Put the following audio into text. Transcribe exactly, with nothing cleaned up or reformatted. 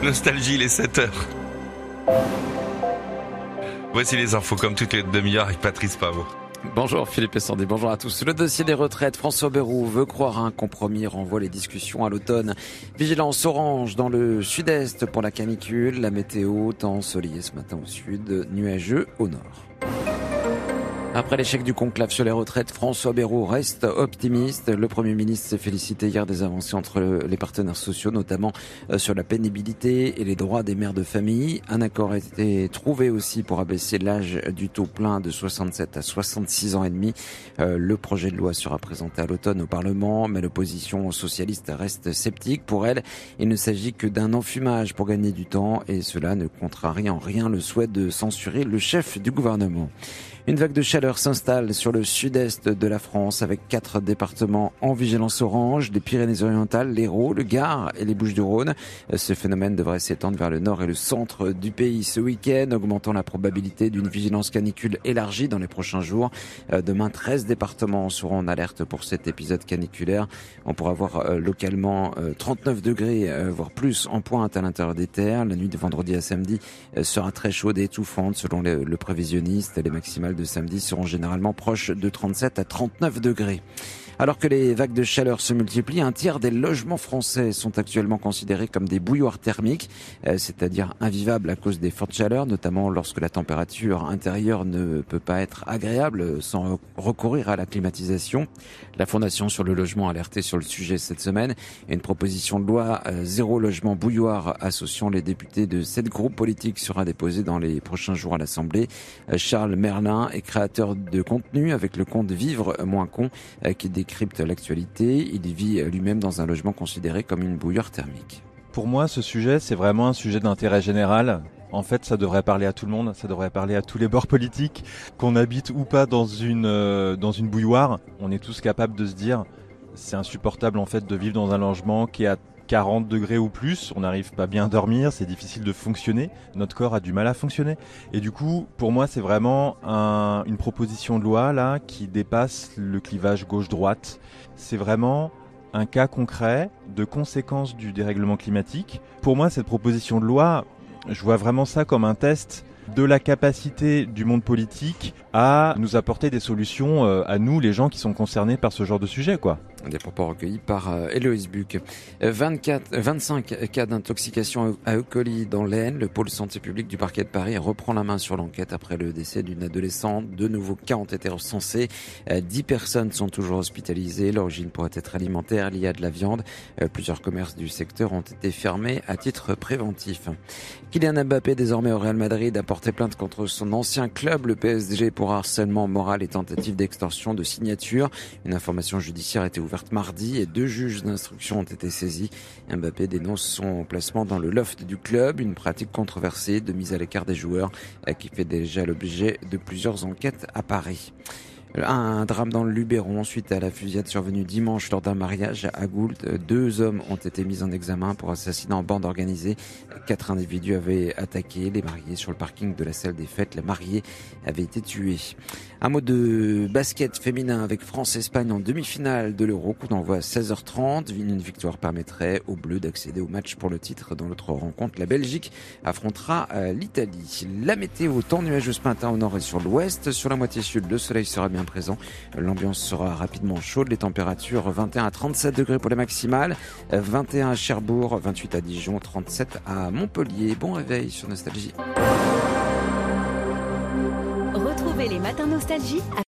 Nostalgie, les sept heures. Voici les infos comme toutes les demi-heures avec Patrice Pavot. Bonjour Philippe Essandé, bonjour à tous. Le dossier des retraites, François Bayrou veut croire à un compromis, renvoie les discussions à l'automne. Vigilance orange dans le sud-est pour la canicule, la météo, temps ensoleillé ce matin au sud, nuageux au nord. Après l'échec du conclave sur les retraites, François Bayrou reste optimiste. Le Premier ministre s'est félicité hier des avancées entre les partenaires sociaux, notamment sur la pénibilité et les droits des mères de famille. Un accord a été trouvé aussi pour abaisser l'âge du taux plein de soixante-sept à soixante-six ans et demi. Le projet de loi sera présenté à l'automne au Parlement, mais l'opposition socialiste reste sceptique. Pour elle, il ne s'agit que d'un enfumage pour gagner du temps et cela ne contrarie en rien le souhait de censurer le chef du gouvernement. Une vague de chaleur s'installe sur le sud-est de la France avec quatre départements en vigilance orange, les Pyrénées-Orientales, l'Hérault, le Gard et les Bouches-du-Rhône. Ce phénomène devrait s'étendre vers le nord et le centre du pays ce week-end, augmentant la probabilité d'une vigilance canicule élargie dans les prochains jours. Demain, treize départements seront en alerte pour cet épisode caniculaire. On pourra voir localement trente-neuf degrés, voire plus en pointe à l'intérieur des terres. La nuit de vendredi à samedi sera très chaude et étouffante selon le prévisionniste. Les maximales de samedi seront généralement proches de trente-sept à trente-neuf degrés. Alors que les vagues de chaleur se multiplient, un tiers des logements français sont actuellement considérés comme des bouilloires thermiques, euh, c'est-à-dire invivables à cause des fortes chaleurs, notamment lorsque la température intérieure ne peut pas être agréable sans recourir à la climatisation. La Fondation sur le logement a alerté sur le sujet cette semaine et une proposition de loi euh, zéro logement bouilloire associant les députés de sept groupes politiques sera déposée dans les prochains jours à l'Assemblée. Euh, Charles Merlin est créateur de contenu avec le compte Vivre moins con euh, qui décrypte l'actualité. Il vit lui-même dans un logement considéré comme une bouilloire thermique. Pour moi, ce sujet, c'est vraiment un sujet d'intérêt général. En fait, ça devrait parler à tout le monde, ça devrait parler à tous les bords politiques. Qu'on habite ou pas dans une, euh, dans une bouilloire, on est tous capables de se dire c'est insupportable en fait de vivre dans un logement qui est à quarante degrés ou plus, on n'arrive pas bien à dormir, c'est difficile de fonctionner, notre corps a du mal à fonctionner. Et du coup, pour moi, c'est vraiment un, une proposition de loi là qui dépasse le clivage gauche-droite. C'est vraiment un cas concret de conséquences du dérèglement climatique. Pour moi, cette proposition de loi, je vois vraiment ça comme un test de la capacité du monde politique à nous apporter des solutions euh, à nous, les gens qui sont concernés par ce genre de sujet, quoi. Des propos recueillis par euh, Héloïse Buc. vingt-quatre, vingt-cinq cas d'intoxication à E. coli dans l'Aisne. Le pôle santé publique du parquet de Paris reprend la main sur l'enquête après le décès d'une adolescente. De nouveaux cas ont été recensés. Euh, dix personnes sont toujours hospitalisées. L'origine pourrait être alimentaire liée à de la viande. Euh, plusieurs commerces du secteur ont été fermés à titre préventif. Kylian Mbappé, désormais au Real Madrid, a porté plainte contre son ancien club, le P S G, pour harcèlement moral et tentative d'extorsion de signature. Une information judiciaire a été ouverte mardi et deux juges d'instruction ont été saisis. Mbappé dénonce son placement dans le loft du club, une pratique controversée de mise à l'écart des joueurs qui fait déjà l'objet de plusieurs enquêtes à Paris. Un drame dans le Luberon suite à la fusillade survenue dimanche lors d'un mariage à Goult. Deux hommes ont été mis en examen pour assassinat en bande organisée. Quatre individus avaient attaqué les mariés sur le parking de la salle des fêtes. La mariée avait été tuée. Un mot de basket féminin avec France-Espagne en demi-finale de l'Euro. Coup d'envoi à seize heures trente. Une victoire permettrait aux Bleus d'accéder au match pour le titre. Dans l'autre rencontre, la Belgique affrontera l'Italie. La météo, temps nuageux ce matin au nord et sur l'ouest. Sur la moitié sud, le soleil sera bien présent. L'ambiance sera rapidement chaude. Les températures vingt et un à trente-sept degrés pour les maximales. vingt et un à Cherbourg, vingt-huit à Dijon, trente-sept à Montpellier. Bon réveil sur Nostalgie. Retrouvez les matins Nostalgie